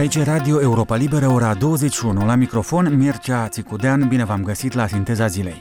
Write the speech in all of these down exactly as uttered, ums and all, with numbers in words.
Aici e Radio Europa Liberă, ora douăzeci și unu. La microfon, Mircea Țicudean, bine v-am găsit la Sinteza Zilei.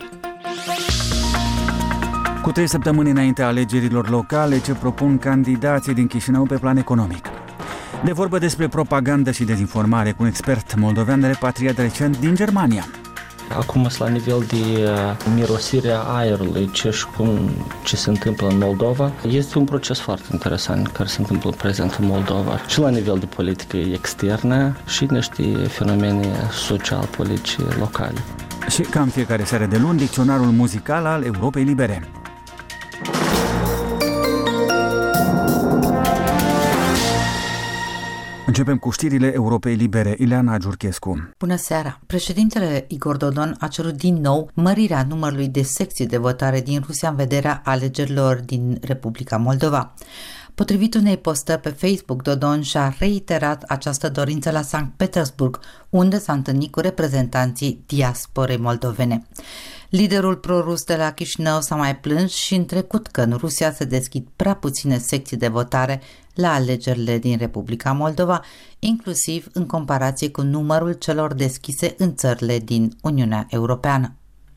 Cu trei săptămâni înaintea alegerilor locale, ce propun candidații din Chișinău pe plan economic. De vorbă despre propagandă și dezinformare cu un expert moldovean repatriat recent din Germania. Acum sunt la nivel de mirosire a aerului, ce și cum ce se întâmplă în Moldova. Este un proces foarte interesant care se întâmplă prezent în Moldova și la nivel de politică externă și niște fenomene social-politice locale. Și cam fiecare seară de luni, dicționarul muzical al Europei Libere. Începem cu știrile Europei Libere. Ileana Giurchescu. Bună seara! Președintele Igor Dodon a cerut din nou mărirea numărului de secții de votare din Rusia în vederea alegerilor din Republica Moldova. Potrivit unei postări pe Facebook, Dodon și-a reiterat această dorință la Sankt Petersburg, unde s-a întâlnit cu reprezentanții diasporei moldovene. Liderul prorus de la Chișinău s-a mai plâns și în trecut că în Rusia se deschid prea puține secții de votare la alegerile din Republica Moldova, inclusiv în comparație cu numărul celor deschise în țările din Uniunea Europeană.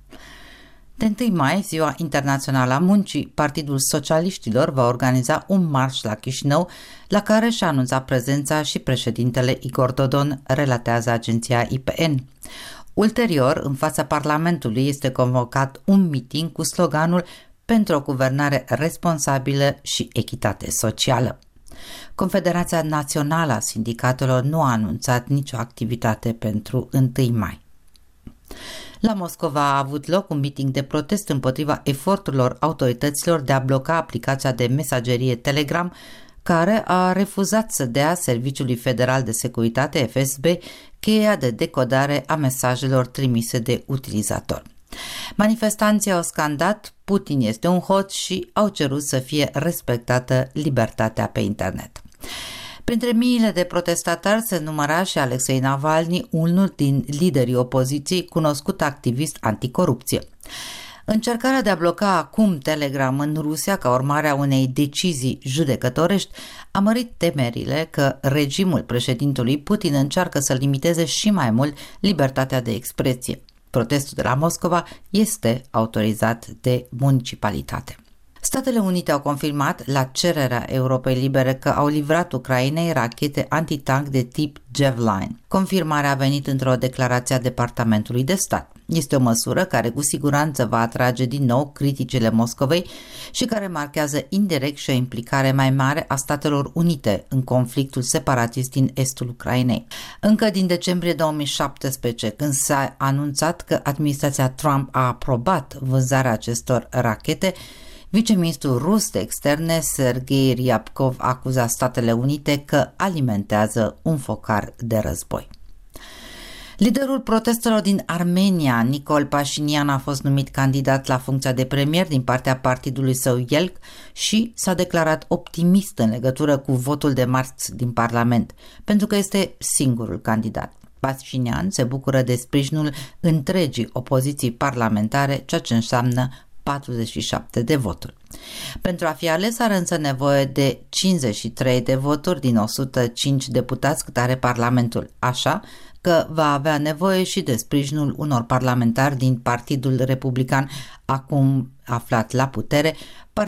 De întâi mai, Ziua Internațională a Muncii, Partidul Socialiștilor va organiza un marș la Chișinău, la care și-a anunțat prezența și președintele Igor Dodon, relatează agenția I P N. Ulterior, în fața Parlamentului este convocat un miting cu sloganul pentru o guvernare responsabilă și echitate socială. Confederația Națională a Sindicatelor nu a anunțat nicio activitate pentru întâi mai. La Moscova a avut loc un miting de protest împotriva eforturilor autorităților de a bloca aplicația de mesagerie Telegram, care a refuzat să dea Serviciului Federal de Securitate F S B cheia de decodare a mesajelor trimise de utilizator. Manifestanții au scandat "Putin este un hoț" și au cerut să fie respectată libertatea pe internet. Printre miile de protestatari se număra și Alexei Navalny, unul din liderii opoziției, cunoscut activist anticorupție. Încercarea de a bloca acum Telegram în Rusia ca urmare a unei decizii judecătorești a mărit temerile că regimul președintelui Putin încearcă să limiteze și mai mult libertatea de expresie. Protestul de la Moscova este autorizat de municipalitate. Statele Unite au confirmat la cererea Europei Libere că au livrat Ucrainei rachete antitank de tip Javelin. Confirmarea a venit într-o declarație a Departamentului de Stat. Este o măsură care cu siguranță va atrage din nou criticile Moscovei și care marchează indirect și o implicare mai mare a Statelor Unite în conflictul separatist din estul Ucrainei. Încă din decembrie două mii șaptesprezece, când s-a anunțat că administrația Trump a aprobat vânzarea acestor rachete, viceministrul rus de externe, Sergei Ryabkov, a acuzat Statele Unite că alimentează un focar de război. Liderul protestelor din Armenia, Nicol Pașinian, a fost numit candidat la funcția de premier din partea partidului său Yelk și s-a declarat optimist în legătură cu votul de marți din Parlament, pentru că este singurul candidat. Pașinian se bucură de sprijinul întregii opoziții parlamentare, ceea ce înseamnă patruzeci și șapte de voturi. Pentru a fi ales are însă nevoie de cincizeci și trei de voturi din o sută cinci deputați cât are Parlamentul, așa că va avea nevoie și de sprijinul unor parlamentari din Partidul Republican, acum aflat la putere,